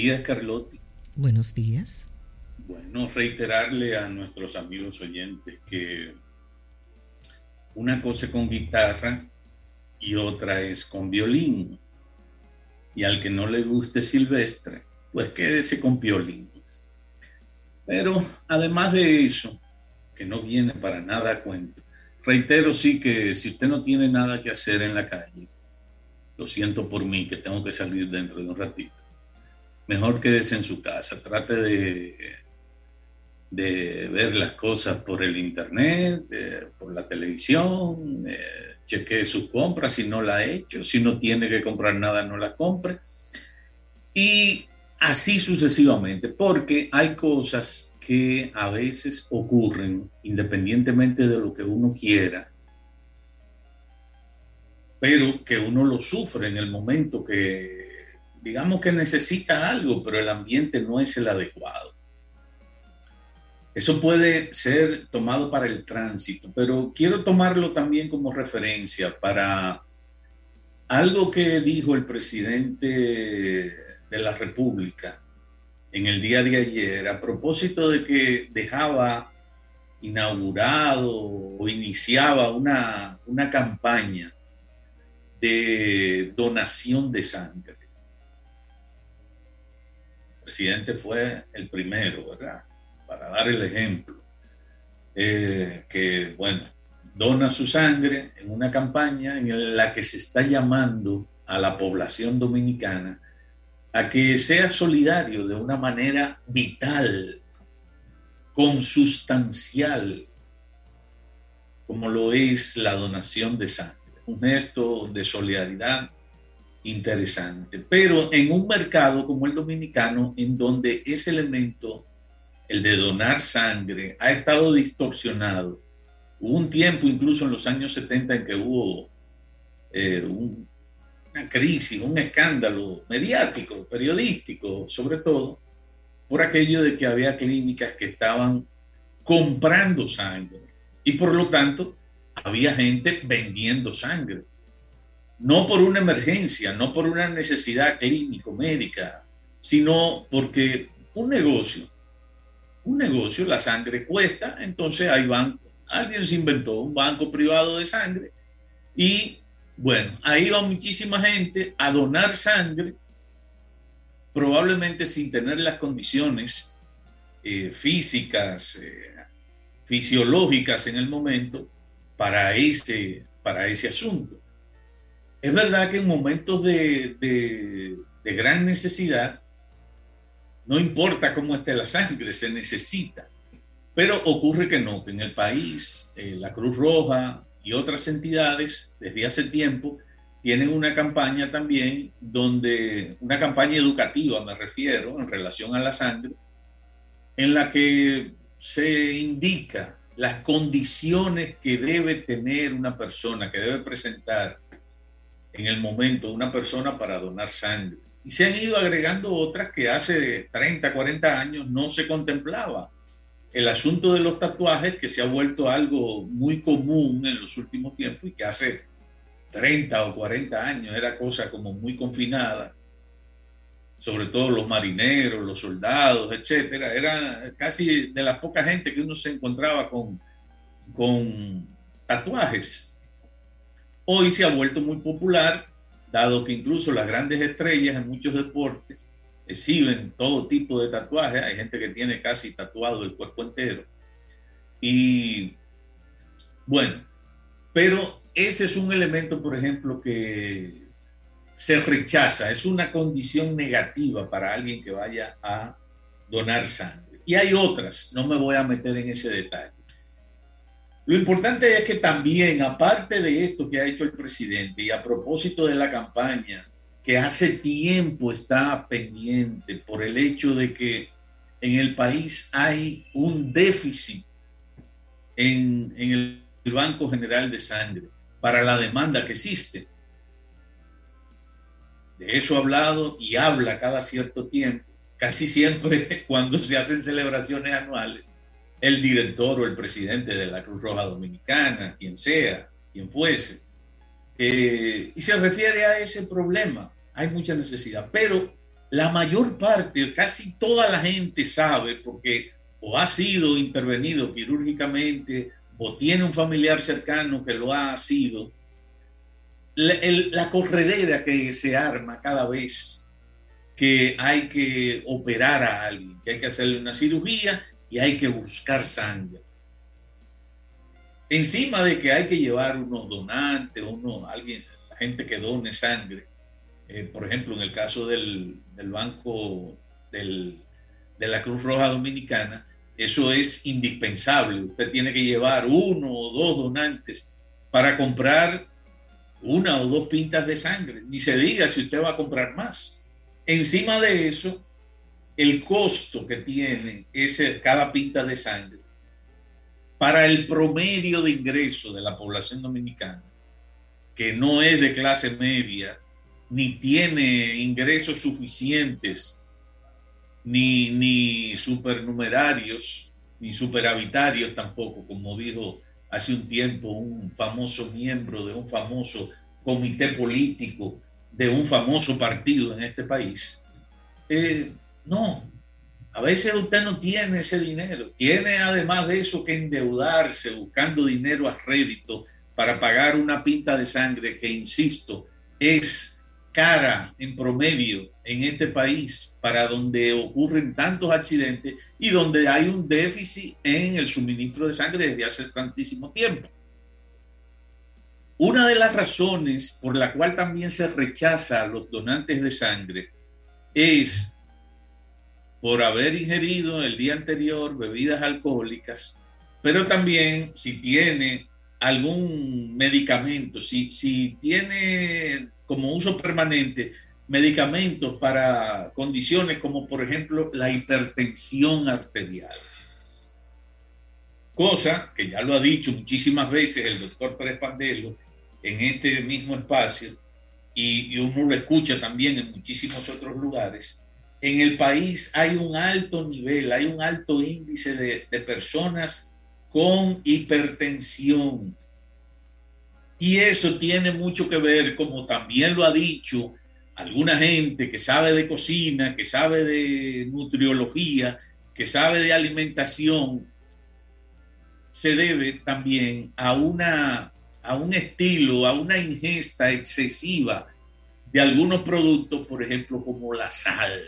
Días, Carlotti. Buenos días. Bueno, reiterarle a nuestros amigos oyentes que una cosa es con guitarra y otra es con violín. Y al que no le guste Silvestre, pues quédese con violín. Pero además de eso, que no viene para nada a cuento, reitero sí que si usted no tiene nada que hacer en la calle, lo siento por mí que tengo que salir dentro de un ratito. Mejor quédese en su casa, trate de ver las cosas por el internet, por la televisión, chequee sus compras si no la ha hecho, si no tiene que comprar nada no la compre y así sucesivamente, porque hay cosas que a veces ocurren independientemente de lo que uno quiera, pero que uno lo sufre en el momento que digamos que necesita algo, pero el ambiente no es el adecuado. Eso puede ser tomado para el tránsito, pero quiero tomarlo también como referencia para algo que dijo el presidente de la República en el día de ayer a propósito de que dejaba inaugurado o iniciaba una campaña de donación de sangre. El presidente fue el primero, ¿verdad? Para dar el ejemplo. Que, bueno, dona su sangre en una campaña en la que se está llamando a la población dominicana a que sea solidario de una manera vital, consustancial, como lo es la donación de sangre. Un gesto de solidaridad interesante, pero en un mercado como el dominicano, en donde ese elemento, el de donar sangre, ha estado distorsionado. Hubo un tiempo, incluso en los años 70, en que hubo una crisis, un escándalo mediático, periodístico, sobre todo, por aquello de que había clínicas que estaban comprando sangre y por lo tanto había gente vendiendo sangre. No por una emergencia, no por una necesidad clínico-médica, sino porque un negocio, la sangre cuesta, entonces hay bancos. Alguien se inventó un banco privado de sangre y bueno, ahí va muchísima gente a donar sangre, probablemente sin tener las condiciones físicas, fisiológicas en el momento para ese asunto. Es verdad que en momentos de gran necesidad, no importa cómo esté la sangre, se necesita. Pero ocurre que no, que en el país la Cruz Roja y otras entidades desde hace tiempo tienen una campaña también una campaña educativa me refiero en relación a la sangre, en la que se indica las condiciones que debe tener una persona, que debe presentar en el momento una persona para donar sangre. Y se han ido agregando otras que hace 30, 40 años no se contemplaba. El asunto de los tatuajes, que se ha vuelto algo muy común en los últimos tiempos y que hace 30 o 40 años era cosa como muy confinada, sobre todo los marineros, los soldados, etcétera. Era casi de la poca gente que uno se encontraba con tatuajes. Hoy se ha vuelto muy popular, dado que incluso las grandes estrellas en muchos deportes exhiben todo tipo de tatuajes. Hay gente que tiene casi tatuado el cuerpo entero. Y bueno, pero ese es un elemento, por ejemplo, que se rechaza, es una condición negativa para alguien que vaya a donar sangre. Y hay otras, no me voy a meter en ese detalle. Lo importante es que también, aparte de esto que ha hecho el presidente y a propósito de la campaña, que hace tiempo está pendiente por el hecho de que en el país hay un déficit en el Banco General de Sangre para la demanda que existe. De eso ha hablado y habla cada cierto tiempo, casi siempre cuando se hacen celebraciones anuales, el director o el presidente de la Cruz Roja Dominicana, quien sea, quien fuese, y se refiere a ese problema. Hay mucha necesidad, pero la mayor parte, casi toda la gente sabe, porque o ha sido intervenido quirúrgicamente o tiene un familiar cercano que lo ha sido, la corredera que se arma cada vez que hay que operar a alguien, que hay que hacerle una cirugía y hay que buscar sangre. Encima de que hay que llevar unos donantes, alguien, la gente que done sangre. Por ejemplo, en el caso del Banco de la Cruz Roja Dominicana, eso es indispensable. Usted tiene que llevar 1 o 2 donantes para comprar 1 o 2 pintas de sangre. Ni se diga si usted va a comprar más. Encima de eso, el costo que tiene cada pinta de sangre para el promedio de ingreso de la población dominicana, que no es de clase media, ni tiene ingresos suficientes, ni supernumerarios, ni superavitarios tampoco, como dijo hace un tiempo un famoso miembro de un famoso comité político de un famoso partido en este país. No, a veces usted no tiene ese dinero, tiene además de eso que endeudarse buscando dinero a rédito para pagar una pinta de sangre que, insisto, es cara en promedio en este país, para donde ocurren tantos accidentes y donde hay un déficit en el suministro de sangre desde hace tantísimo tiempo. Una de las razones por la cual también se rechaza a los donantes de sangre es por haber ingerido el día anterior bebidas alcohólicas, pero también si tiene algún medicamento, si tiene como uso permanente medicamentos para condiciones como por ejemplo la hipertensión arterial. Cosa que ya lo ha dicho muchísimas veces el doctor Pérez Pandelo en este mismo espacio, y uno lo escucha también en muchísimos otros lugares. En el país hay un alto nivel, hay un alto índice de personas con hipertensión. Y eso tiene mucho que ver, como también lo ha dicho alguna gente que sabe de cocina, que sabe de nutriología, que sabe de alimentación, se debe también a un estilo, a una ingesta excesiva de algunos productos, por ejemplo, como la sal.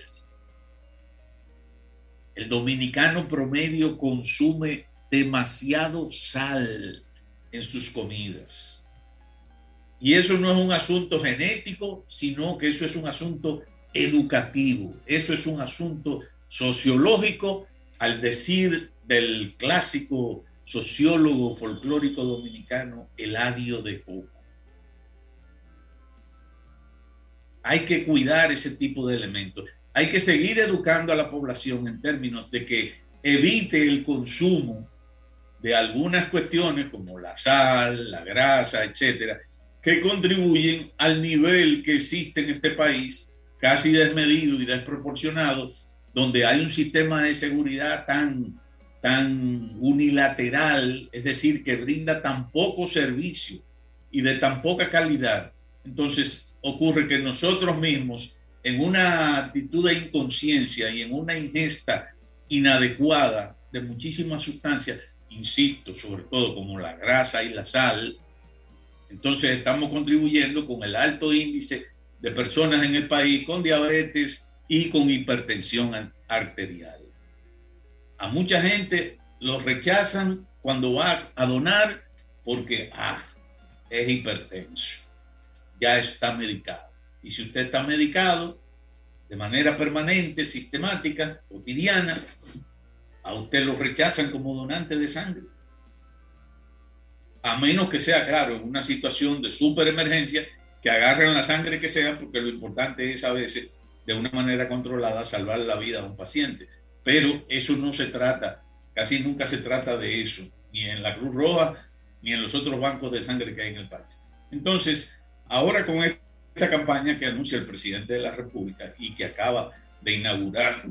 El dominicano promedio consume demasiado sal en sus comidas. Y eso no es un asunto genético, sino que eso es un asunto educativo. Eso es un asunto sociológico, al decir del clásico sociólogo folclórico dominicano Eladio de Coco. Hay que cuidar ese tipo de elementos. Hay que seguir educando a la población en términos de que evite el consumo de algunas cuestiones como la sal, la grasa, etcétera, que contribuyen al nivel que existe en este país, casi desmedido y desproporcionado, donde hay un sistema de seguridad tan unilateral, es decir, que brinda tan poco servicio y de tan poca calidad. Entonces ocurre que nosotros mismos, en una actitud de inconsciencia y en una ingesta inadecuada de muchísimas sustancias, insisto, sobre todo como la grasa y la sal, entonces estamos contribuyendo con el alto índice de personas en el país con diabetes y con hipertensión arterial. A mucha gente lo rechazan cuando va a donar porque es hipertenso, ya está medicado. Y si usted está medicado de manera permanente, sistemática, cotidiana, a usted lo rechazan como donante de sangre. A menos que sea, claro, en una situación de súper emergencia, que agarren la sangre que sea, porque lo importante es a veces, de una manera controlada, salvar la vida a un paciente. Pero eso no se trata, casi nunca se trata de eso, ni en la Cruz Roja, ni en los otros bancos de sangre que hay en el país. Entonces, ahora con esta campaña que anuncia el presidente de la República y que acaba de inaugurar,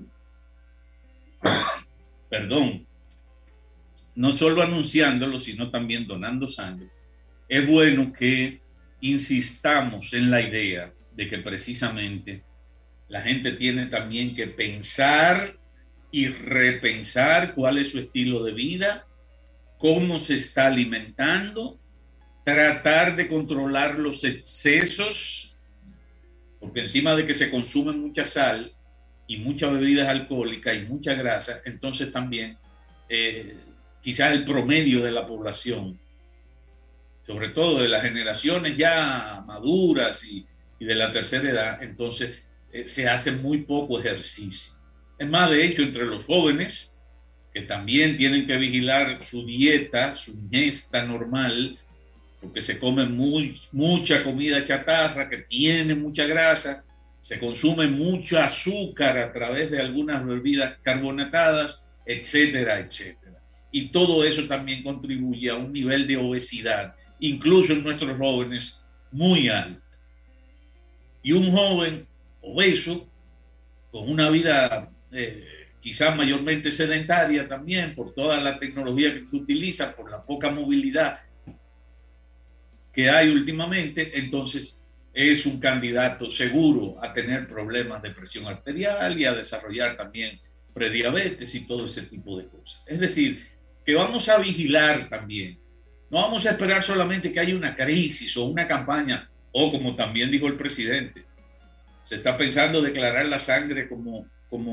no solo anunciándolo, sino también donando sangre, es bueno que insistamos en la idea de que precisamente La gente tiene también que pensar y repensar cuál es su estilo de vida, cómo se está alimentando, tratar de controlar los excesos, porque encima de que se consume mucha sal y muchas bebidas alcohólicas y mucha grasa, entonces también quizás el promedio de la población, sobre todo de las generaciones ya maduras y de la tercera edad, entonces se hace muy poco ejercicio. Es más, de hecho, entre los jóvenes, que también tienen que vigilar su dieta, su ingesta normal, porque se come mucha comida chatarra, que tiene mucha grasa, se consume mucho azúcar a través de algunas bebidas carbonatadas, etcétera, etcétera. Y todo eso también contribuye a un nivel de obesidad, incluso en nuestros jóvenes, muy alto. Y un joven obeso, con una vida quizás mayormente sedentaria también, por toda la tecnología que se utiliza, por la poca movilidad que hay últimamente, entonces es un candidato seguro a tener problemas de presión arterial y a desarrollar también prediabetes y todo ese tipo de cosas. Es decir, que vamos a vigilar también. No vamos a esperar solamente que haya una crisis o una campaña, o como también dijo el presidente, se está pensando declarar la sangre como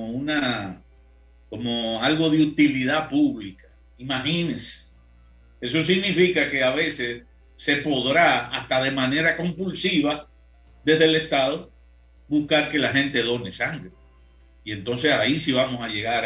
algo de utilidad pública. Imagínense. Eso significa que a veces se podrá, hasta de manera compulsiva, desde el Estado, buscar que la gente done sangre. Y entonces ahí sí vamos a llegar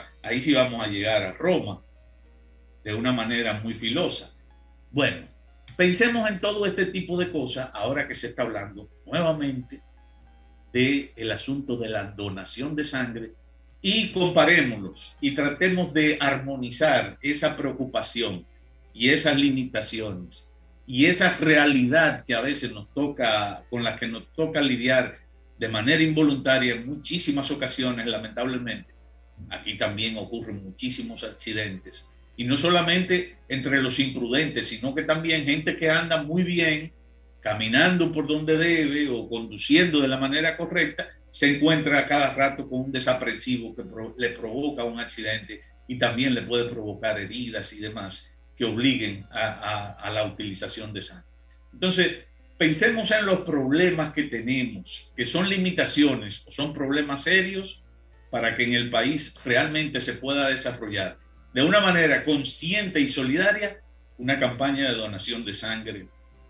a Roma de una manera muy filosa. Bueno, pensemos en todo este tipo de cosas ahora que se está hablando nuevamente del asunto de la donación de sangre, y comparémoslos y tratemos de armonizar esa preocupación y esas limitaciones y esa realidad que a veces con las que nos toca lidiar de manera involuntaria en muchísimas ocasiones, lamentablemente. Aquí también ocurren muchísimos accidentes, y no solamente entre los imprudentes, sino que también gente que anda muy bien, caminando por donde debe o conduciendo de la manera correcta, se encuentra a cada rato con un desaprensivo que le provoca un accidente y también le puede provocar heridas y demás que obliguen a la utilización de sangre. Entonces, pensemos en los problemas que tenemos, que son limitaciones o son problemas serios, para que en el país realmente se pueda desarrollar de una manera consciente y solidaria una campaña de donación de sangre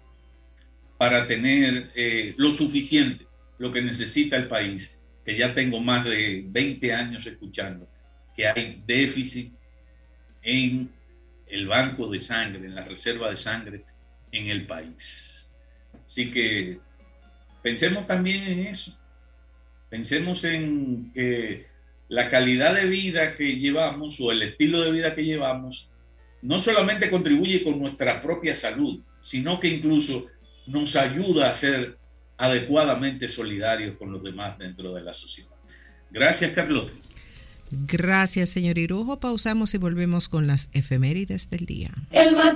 para tener lo suficiente, lo que necesita el país, que ya tengo más de 20 años escuchando que hay déficit en el banco de sangre, en la reserva de sangre en el país. Así que pensemos también en eso. Pensemos en que la calidad de vida que llevamos o el estilo de vida que llevamos no solamente contribuye con nuestra propia salud, sino que incluso nos ayuda a ser adecuadamente solidarios con los demás dentro de la sociedad. Gracias, Carlos. Gracias, señor Irujo. Pausamos y volvemos con las efemérides del día.